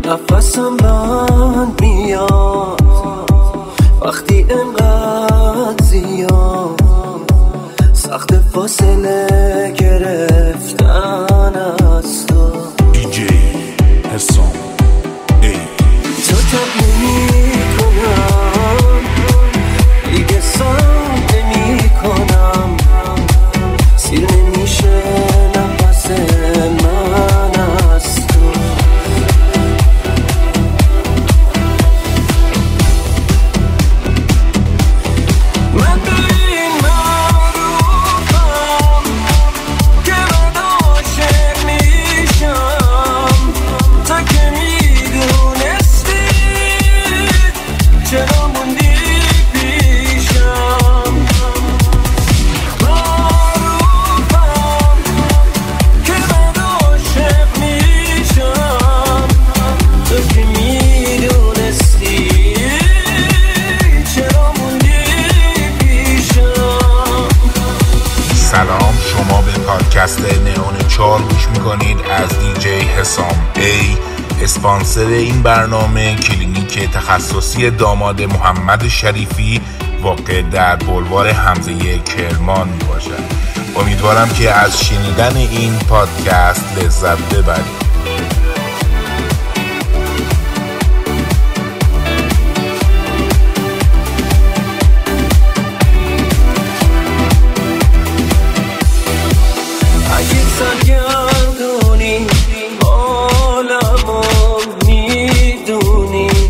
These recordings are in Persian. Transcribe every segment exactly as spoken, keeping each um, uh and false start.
نفسم بند میاد وقتی انقدر زیاد سخت فاصله گرفتن از تو. دیجی حسام ای تو تب نمی کنم دیگه سام نمی کنم سیر نمیشه نفس من از تو. من به این معروفم که من عاشق میشم تا که میدونستی چرا موندی پیشم. معروفم که من عاشق میشم تا که میدونستی چرا موندی پیشم. سلام، شما به پادکست نئون چهار گوش میکنید از دیجی حسام ای. اسپانسر این برنامه کلینیک تخصصی داماد محمد شریفی واقع در بلوار حمزه کرمان می باشد. امیدوارم که از شنیدن این پادکست لذت ببرید. اگه سرگردونی عالمو میدونی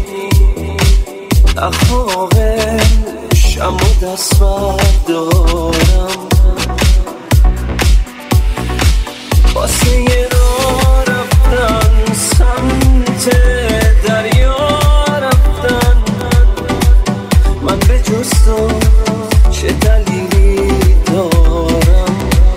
نخواهشم و دست بردارم واسه یه راه رفتن سمت دریا رفتن. من به جز تو چه دلیلی دارم؟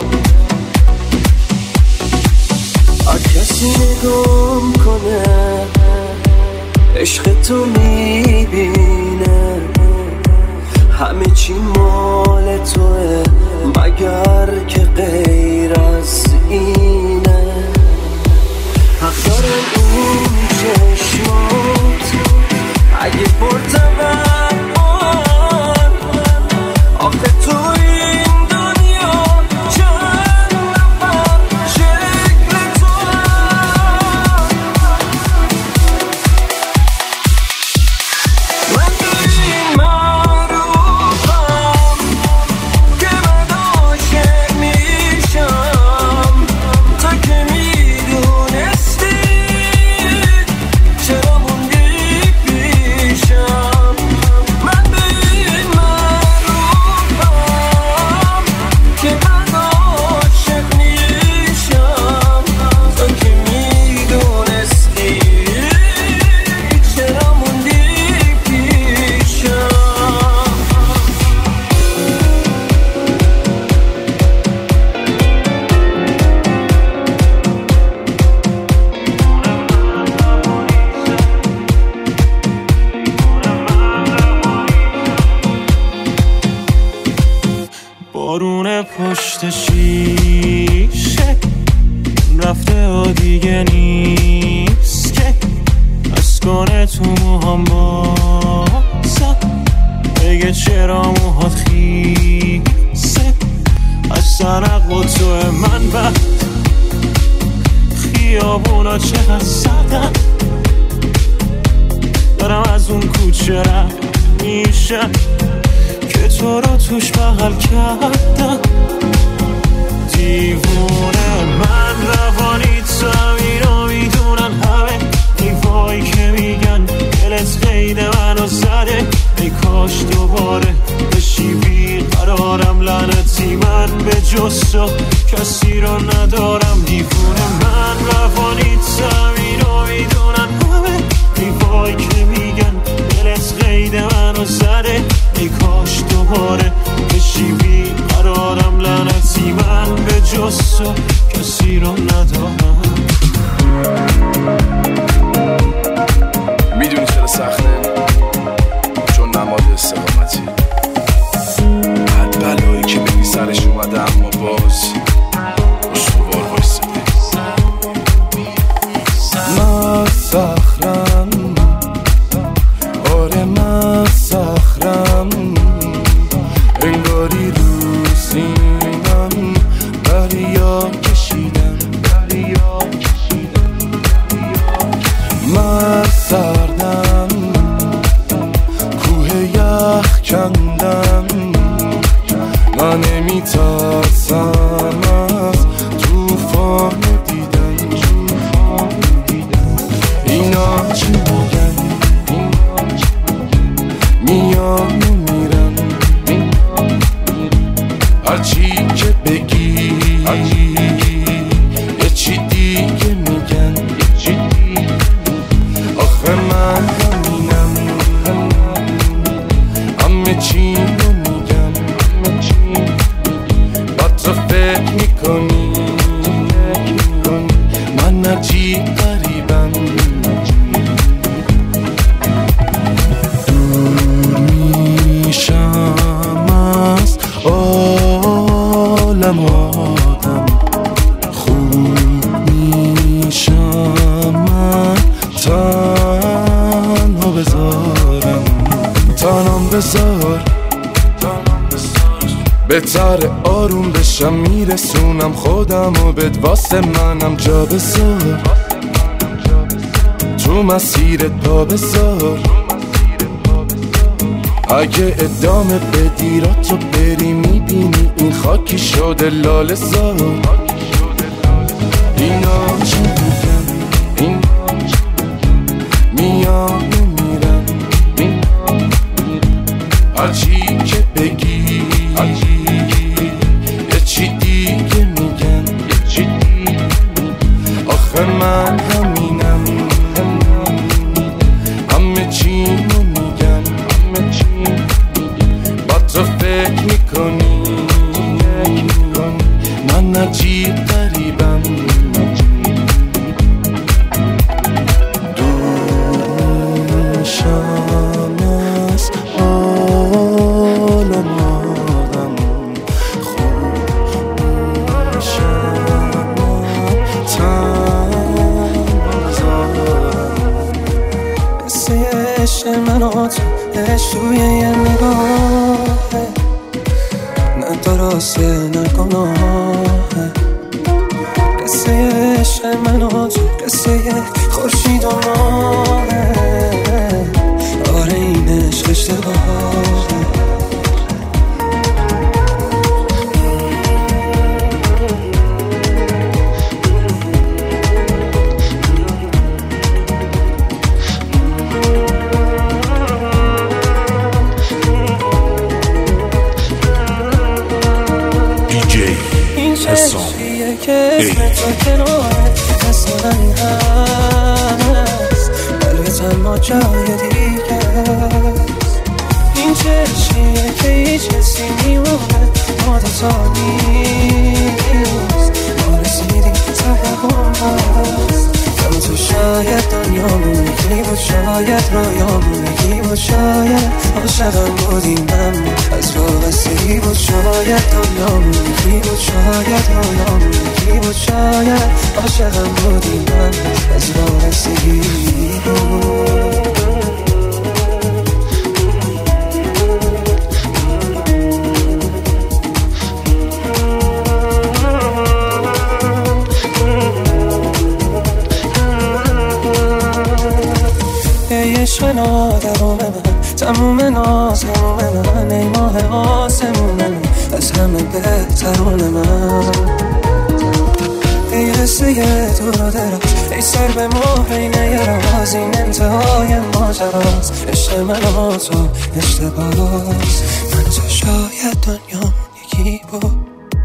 هر کسی نگام کنه عشق تو میبینه همه چی مال توه مگر که غیر از اینه. حق دارن اون چشمات اگه پرتبن آخه تو این دنیا چند نفر شکل تو. من به این معروفم که من عاشق میشم تا که میدونستی چرا موندی پیشم. من به این معروفم که من عاشق میشم تا که میدونستی چرا موندی پیشم. بارون پشت شیشه رفته و دیگه نیست که از کنه تو موهام بازم بگه چرا موهات خیسه از سرق و تو من بعد خیابونا چقدر سردن دارم از اون کوچه رد میشم که تو رو توش بغل کردم. دیوونه من روانی تو اینو میدونن همه دیوایی که میگن دلت قید منو زده. ای کاش دوباره بشی بیقرارم لعنتی من به جز تو کسی رو ندارم. دیوونه من روانی تو اینو میدونن همه دیوایی که میگن دلت قید منو زده. ای کاش دوباره بشی بیقرارم لعنتی من به جز تو کسی رو ندارم. میدونی چرا سخته؟ چون نماد استقامتی هر بلایی که بگی سرش اومده اما باز استوار وایسته. من صخرم عجیب غریبم دور میشم از عالم آدم خوب میشم من تنها بذارم تنام بذار بهتر آروم بشم میرسونم خودم و بد واسه منم جا بذار تو مسیرت پا بذار اگه ادامه بدی را تو بری میبینی این خاکی شده لاله زار اینا چی میگن این میان میرن هرچی که بگی یه چی دیگه میگن آخه من همینم همه چی رو میگن با تو فکر میکنی من عجیب غریبم دور میشم از عالم آدم خوب میشم تنها بذارم قصه عشق من و تو عشق توی یه نگاهه نه درسته نه گناهه قصه عشق من و تو قصه خورشید و ماهه آره این عشق اشتباهه این چشمیه که اسم تو کناره اسم من هست قلبت اما جای دیگه است این چشمیه که هیچ کسی میمونه ما دوتا نیست ما رسیدیم ته هم هست کم تو شاید دنیامون یکی بود شاید رویامون یکی بود شاید عاشقم بودیم من از وابستگی بود شاید دنیامون یکی بود شاید رویامون یکی بود شاید عاشقم بودیم من از وابستگی بود عشق نادرام من تموم ناز هموم من ای ماه آسمون من از همه بهترون من ای حسه تو رو دراز ای سر به مهرینه راز این انتهای ماجراست عشق من و تو اشتباهست من تو شاید دنیامون یکی بود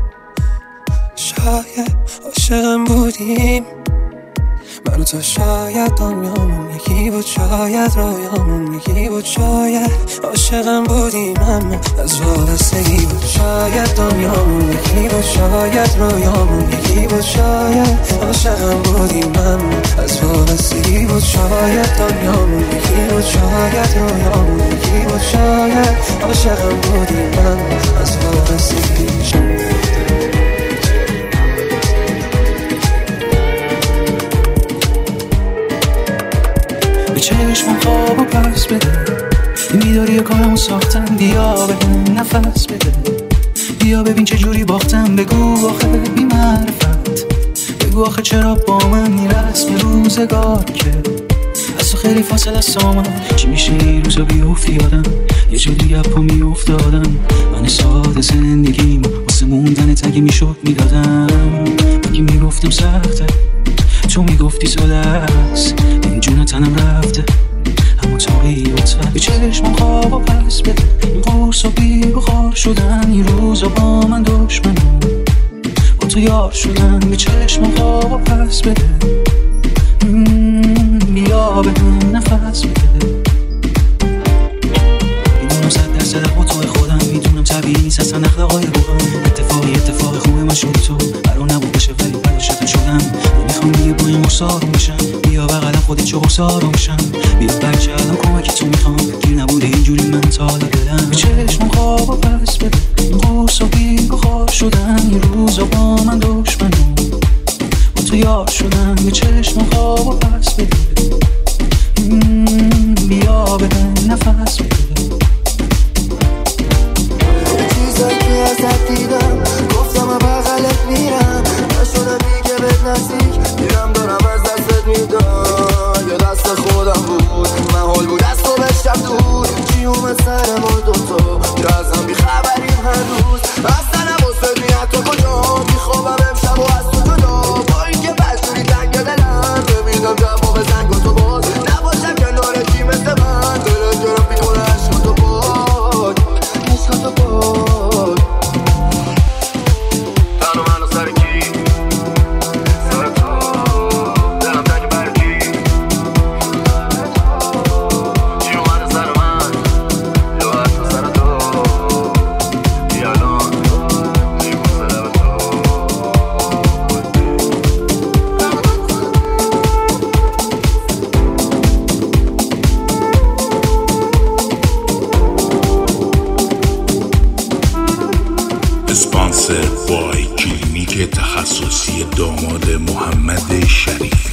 شاید عاشقم بودیم من و تو شاید دنیامون یکی بود شاید رویامون یکی بود شاید عاشقم بودیم اما از وابستگی بود شاید دنیامون یکی بود شاید رویامون یکی بود شاید عاشقم بودیم اما از وابستگی بود شاید دنیامون یکی بود شاید رویامون یکی بود شاید عاشقم بودیم اما از وابستگی بود به چشمم خواب و پس بده این بیداری کارمو ساختم بیا بهم نفس بده بیا ببین چه جوری باختم بگو آخه بی معرفت بگو آخه چرا با من میرسم روزگار که از تو خیلی فاصله سامن چی میشه این روزا بیفتی یادم یه جا دیگه پا میافتادم من ساده زندگیم واسه موندن تگه میشد میدادم بگی میگفتم سخته تو میگفتی ساده است این جون تنم رفته اما تا بیوتفت به چشم خواب و پس بده این قرص و بی بخار شدن این روزا با من دشمنم با تو یار شدن به چشم خواب و پس بده بیا به هم نفس بده میدونم صد درصد با تو خودم میدونم طبیعی نیست اصلا اخلاقای روحم اتفاقی اتفاق خوبه من شدی تو قرار نبود بشه ولی برداشتم شدم نمیخوام دیگه با این غصار میشم، بیا بغلم خودت چه غصار میشم، بیا بچه الان کمکی تو میخوام، گیر نبوده اینجوری من تا حالا دلم، به چشم خواب و پس بده این قوس و بیر بخار شدن، این روزا با من دشمنم با تو یار شدن، به چشم خواب و پس بده بیا بده نفس بده. چیزایی که ازت دیدم گفتم بغلت میرم، نشدم دیگه بهت نزدیک میرم دارم از دستت میدم، یا دست خودم بود محال بود از تو بشم دور، چی اومد سر ما دوتا که از هم بیخبریم هر روز، اصلا نباست میاد تو کجا میخوابم امشب و از تو جدا، با این که بستوری تنگ دلم نمیدم جواب زنگ و تو باز نباشم کنارتی مثل من، دلت گرم بیمونه عشق تو باز عشق تو باز تنو منو سر کی سر تو دلم تنگ بر کی چی اومده سر من یا حتی سر تو بیالان میبوسه لب تو. اسپانسر بای کلینیک تخصصی داماد محمد شریف.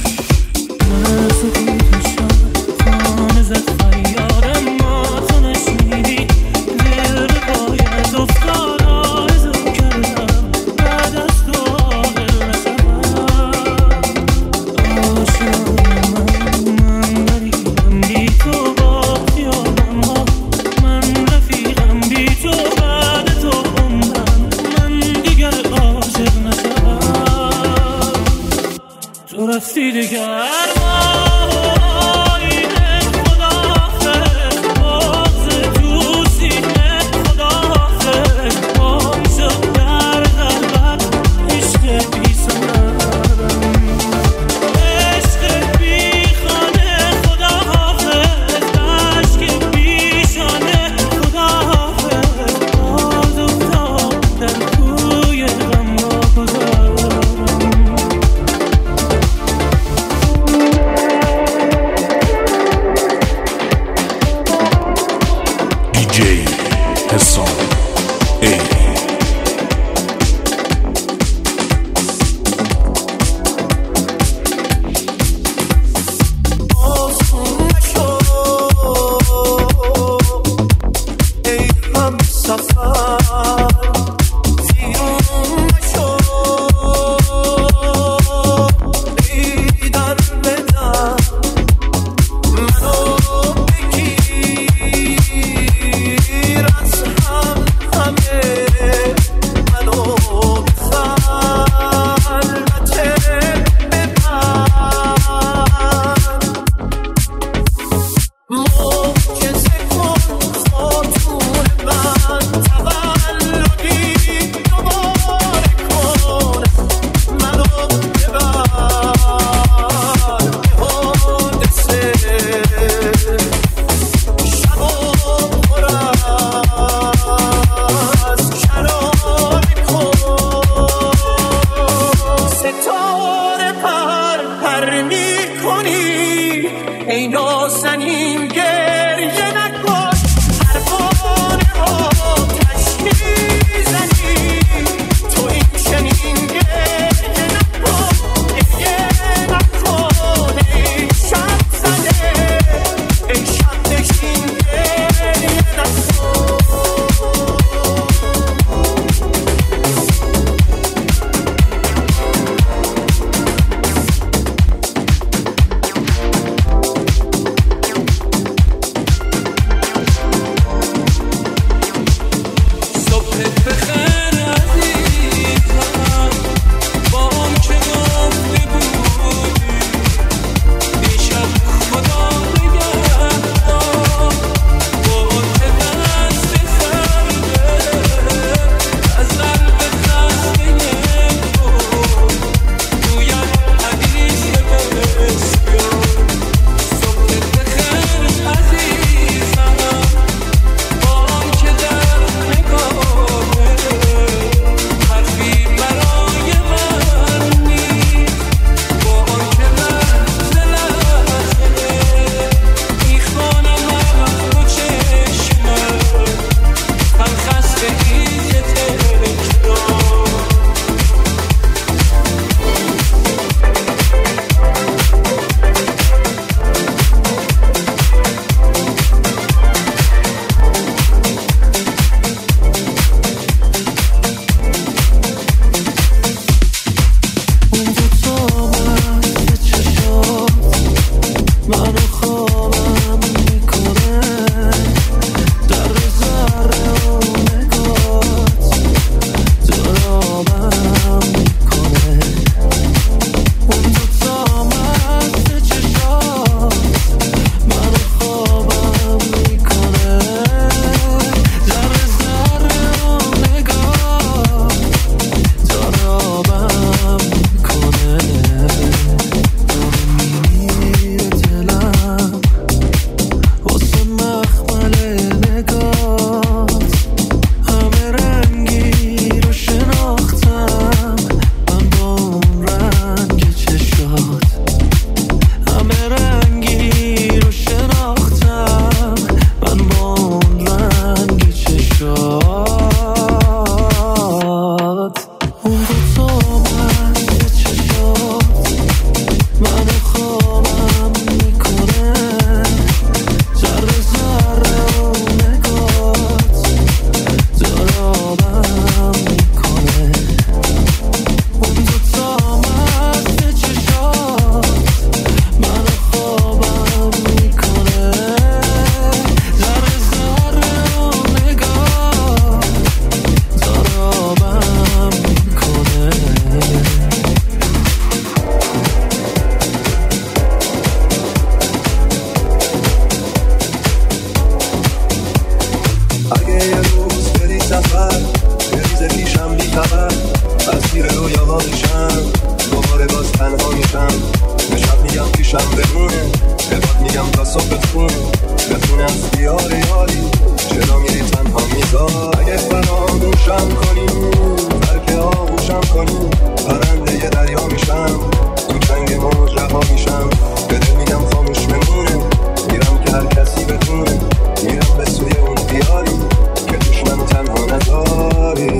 پیشم بمونه بهت میگم تا صبح بخونه بتونه از دیار یاری چرا میری تنها میذار اگه فراموشم کنی ترک آغوشم کنی پرنده یه دریا میشم تو جنگ موج رها میشم به دل میگم خاموش بمونه میرم که هر کسی بتونه میرم به سوی اون دیاری که توش منو تنها نداری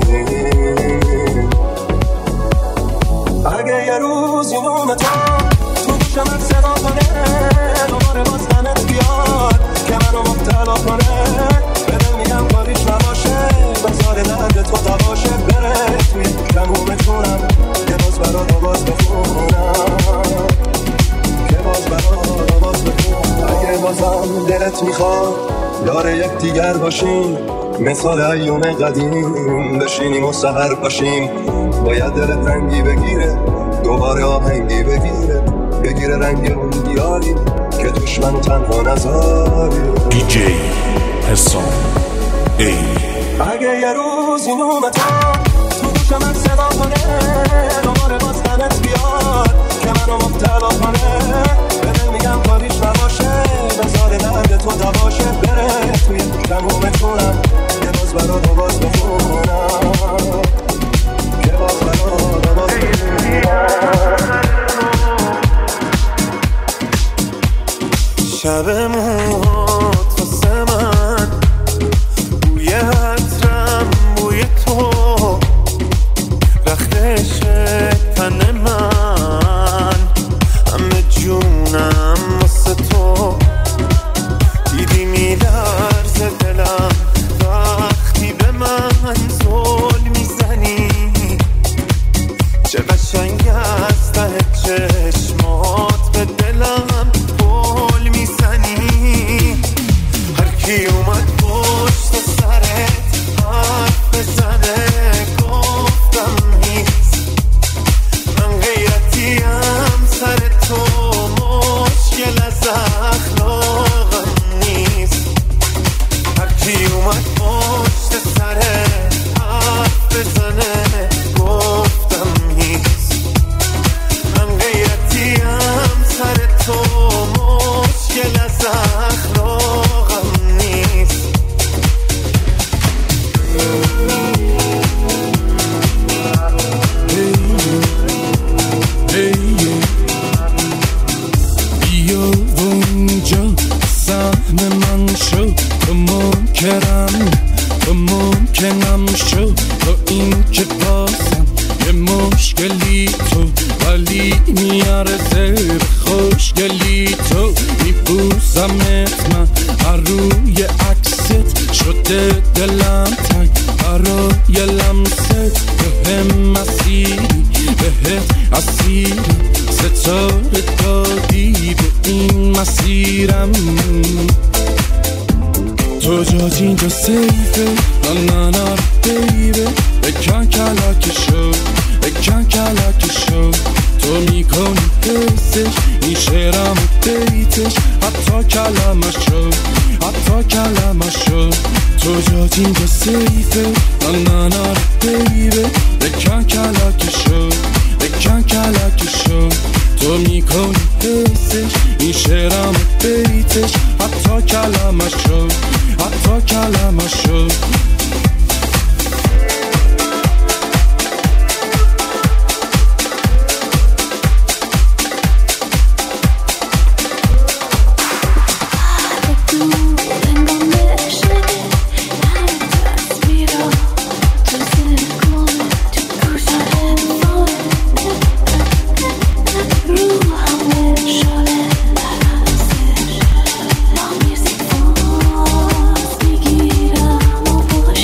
اگه یه روز این اومتم تو گوشم صدا کنه دوباره باز غمت بیاد که منو مبتلا کنه به دل میگم کاریش نباشه بذار درد تو دواشه بره توی تمومتونم که باز برات آواز بخونم که باز برات آواز بخونم اگه بازم دلت میخواد یار یک دیگر باشیم مثال ایام قدیم بشینیم و سحر پاشیم باید دلت رنگی بگیره دوباره آهنگی بگیره بگیره رنگ اون دیاری که توش منو تنها نذاری دی جی حسام ای اگه یه روز این اومتم تو گوشم صدا کنه دوباره باز غمت بیاد که منو مبتلا کنه به دل میگم کاریش نباشه بذار درد تو دواشه بره توی تمومتونم که باز برات آواز بخونم که باز برات آواز بخونم شب موهات واسه من بوی عطرم بوی تو رختش تن من همه جونم واسه تو دیدی میلرزه دلم وقتی به من زل میزنی چه قشنگ از ته چشمات به دلم گل میزنی هر کی اومد پشت سرت حرف بزنه گفتم نیست من غیرتیم سر تو مشکل از اخلاقم نیست هر کی اومد پشت سرت حرف بزنه گفتم نیست من غیرتیم سر تو مشکل از اخلاقم نیست بیا اونجا سهم من شو تو منکرم تو ممکنم شو تو این که بازم یه مشکلی تو ولی میارزه خوشگلی تو میبوسمت من هر روی عکست شده دلم تنگ برای لمست به هم مسیری بهت اسیرم ستاره دادی به این مسیرم تو جات اینجا سیفه نه نه بیبه بکن کلکشو بکن کلکشو تو میکنی حسش این شعرم بیتش حتی کلمشو حتی کلمشو تو جات اینجا سیفه نه نه بیبه بکن کلکشو بکن کلکشو تو میکنی حسش این شعرم بیتش حتی کلمشو حتی کلمشو میگیرم و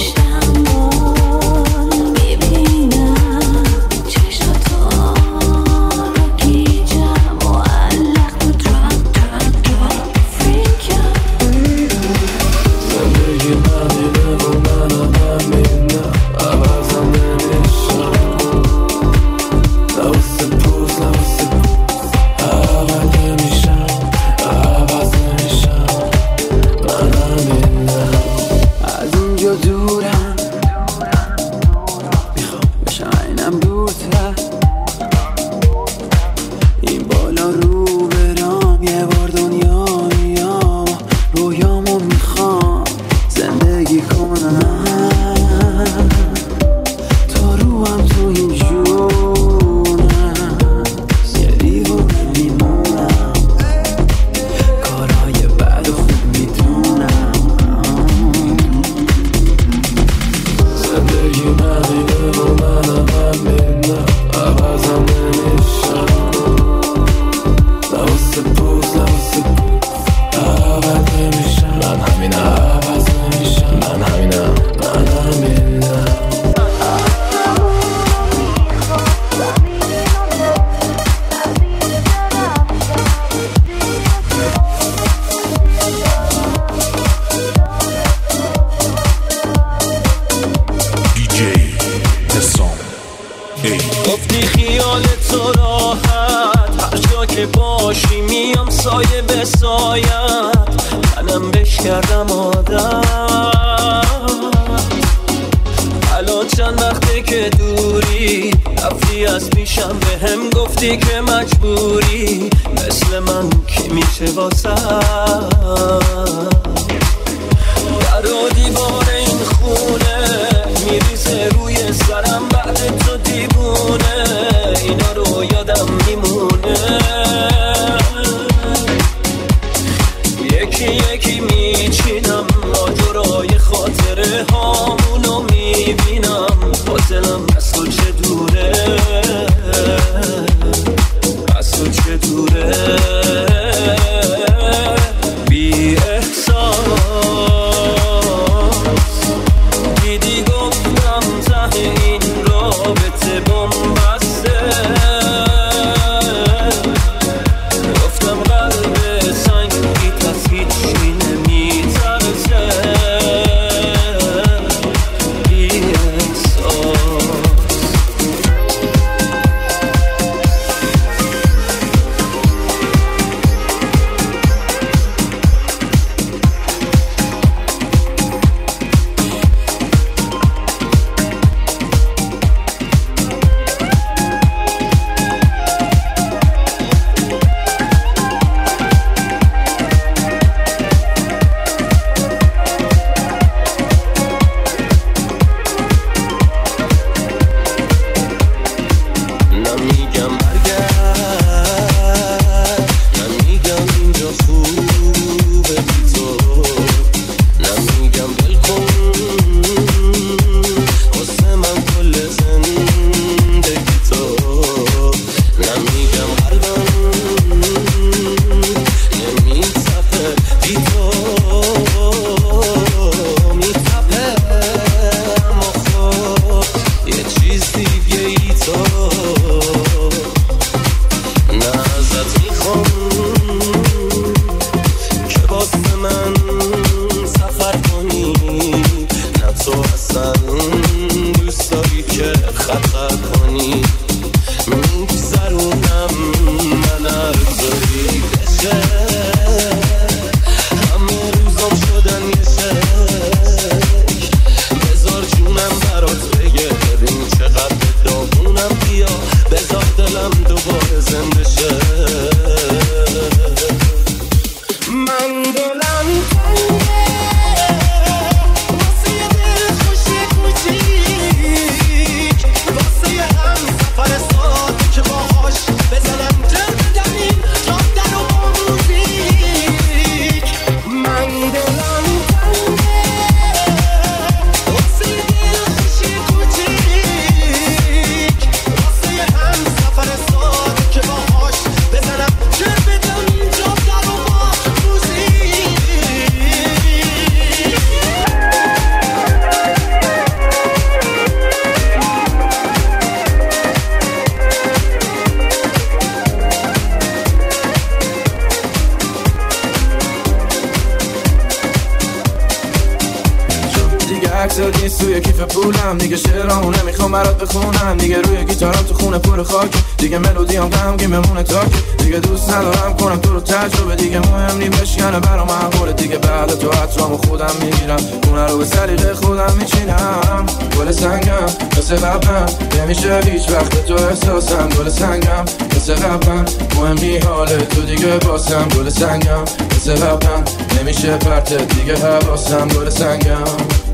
عوض نمیشم من همینم عوض نمیشم من همینم من همینم گفتی خیال تو راحت هر جا که باشی میام سایه به سایت منم بش کردم عادت الان چند وقته که دوری رفتی از پیشم به هم گفتی که مجبوری مثل من که میشه واسه در و دیوار این خونه میریزه روی سرم بعد تو دیوونه اینا رو یادم میمونه یکی یکی میچینم ماجرای خاطره هامونو میبینم باطلم از تو چه دوره از تو چه دوره بی احساس دیدی گفتم ته این رابطه بنبسته گفتم قلب سنگی از هیچی نمیترسه بی احساس عکسات نیست توی کیف پولم دیگه شعرامو نمیخوام برات بخونم دیگه روی گیتارم تو خونه پر خاک دیگه ملودیام غمگین بمونه تاک دیگه دوست ندارم کنم تو رو تجربه دیگه مهم نی بشکنه برام معقوله دیگه بعد تو عطرامو خودم میگیرم خونه رو به سلیقه خودم میچینم گل سنگم مثل قبلم نمیشه هیچ وقت تو احساسم گل سنگم مثل قبلم مهم نی حال تو دیگه باسم گل سنگم مثل قبلم نمیشه پرت دیگه حواسم گل سنگم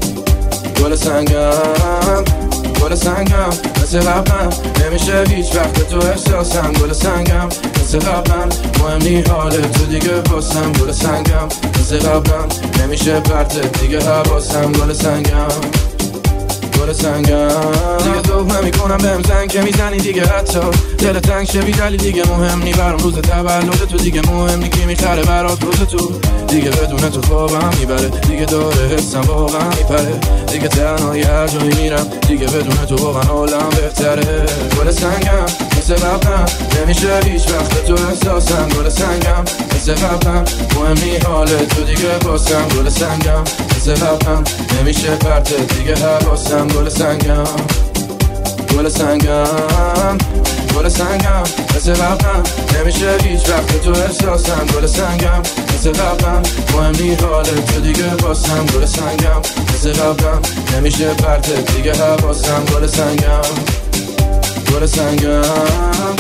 گل سنگم گل سنگم مثل قبلم نمیشه هیچ وقت تو احساسم گل سنگم مثل قبلم مهم نی حال تو دیگه باسم گل سنگم مثل قبلم نمیشه پرت دیگه حواسم گل سنگم گل سنگم دیگه توب نمی کنم بهم زنگ که میزنی دیگه حتی دل تنگ شه بی دلیل دیگه مهم نی برام روز تولد تو دیگه مهم نی کی میخره برات روز تو دیگه بدون تو خوابم میبره دیگه داره حسم واقعا میپره دیگه تنهایی هر جایی میرم دیگه بدون تو واقعا حالم بهتره گل سنگم مثل قبلم نمیشه هیچ وقت تو احساسم گل سنگم مثل قبلم مهم نی حالت تو دیگه باسم گل سنگم مثل قبلم نمیشه پرتت دیگه حواسم گل سنگم گل سنگم گل سنگم مثل قبلم نمیشه هیچ وقت تو احساسم گل سنگم مثل قبلم مهم نی حالت تو دیگه باسم گل سنگم مثل قبلم نمیشه پرتت دیگه حواسم گل سنگم گل سنگم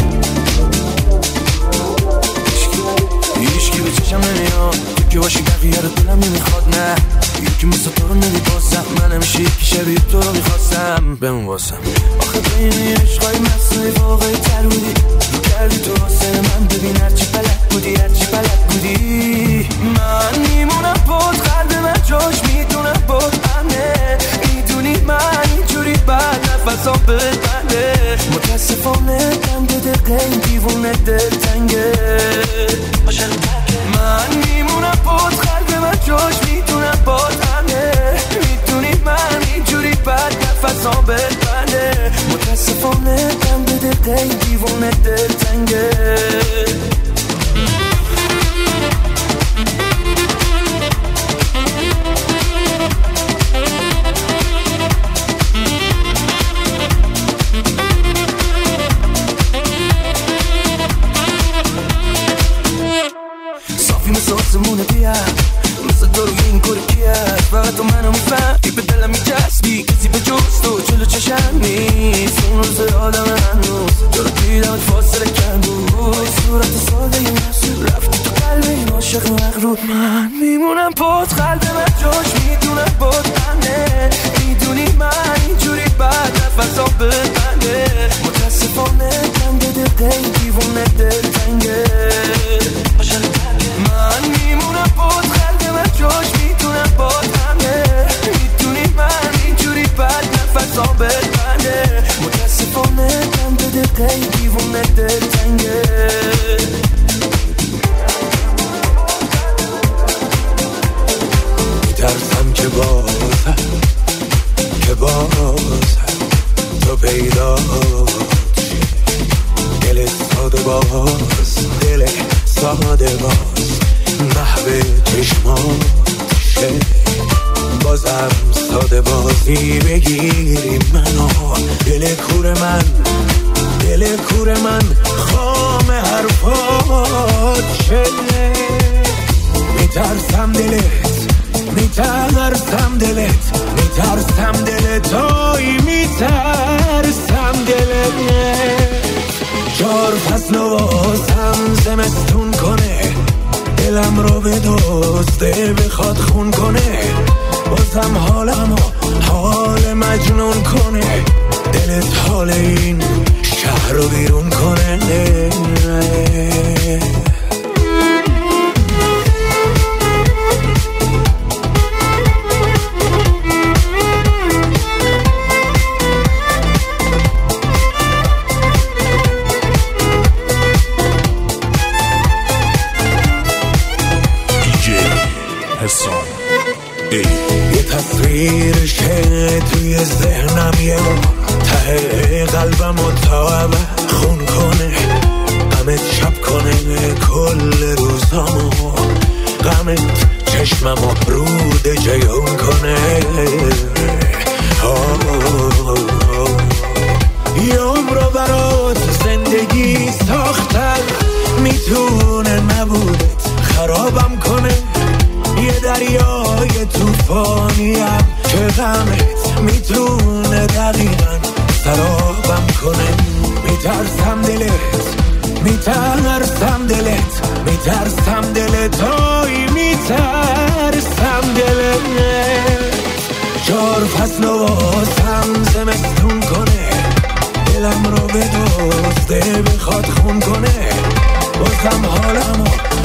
هیچکی به چشم نمیاد که باشی بقیه رو دلم نمیخواد نه یکی مثل تو رو نمیبازم من همیشه یکی شبیه تو رو میخواستم بمون واسم آخه بین عشقای مصنوعی واقعی تر بودی رو کردی تو واسه من ببین هرچی بلد بودی هرچی بلد بودی من میمونم بود قلب من جاش میدونم بود همه میدونی من اینجوری بعد نفسام بزنه متاسفانه دم دل قیم دیوونه دل تنگه من میمونم بود قلب من جاش میدونم بود همه میدونی من اینجوری بعد نفسام بزنه متاسفانه دم دل قیم دیوونه دل تنگه آسمونه بیا مثل تو روی این گره کیه فقط تو منو میفهمی به دلم میچسبی کسی به جز تو جلو چشم نیست اون روز آدم هنوز تو رو دیدمت فاصله کن بود صورت ساده یه نفس رفتی تو قلب این عاشق مغرور من میمونم بود قلب من جاش میدونم بود همه میدونی من اینجوری بعد نفسام بزنه متاسفانه دم دل قیم دیوونه دل تنگه من میمونم بود قلب من جاش میتونم بود همه میتونی من اینجوری بعد نفسام بزنه متاسفانه دم دل قیم دیوونه دل تنگه میترسم که بازم که بازم تو پیدا چی دل ساده باز دل ساده باز محو چشماشه بازم ساده بازی بگیری منو دل کور من دل کور من خام حرفات شه میترسم دلت میترسم دلت میترسم دلت توی میترسم دلت چار فصل و واسم زمستون کنه دلم رو به دوسته بخواد خون کنه بازم حالمو حال مجنون کنه دلت حال این شهر رو بیرون کنه یه تصویرشه توی ذهنم یه ته قلبم و تا خون کنه غمت شب کنه کل روزامو غمت چشممو رود جیون کنه یه عمرو برات زندگی ساختن میتونه نبودت خرابم کنه یه دریای توفانیم که غمت میتونه دقیقاً سرابم کنه میترسم دلت میترسم دلت میترسم دلت توی میترسم دلت چار فصل و واسم زمستون کنه دلم رو به دوسته بخواد خون کنه بازم حالمو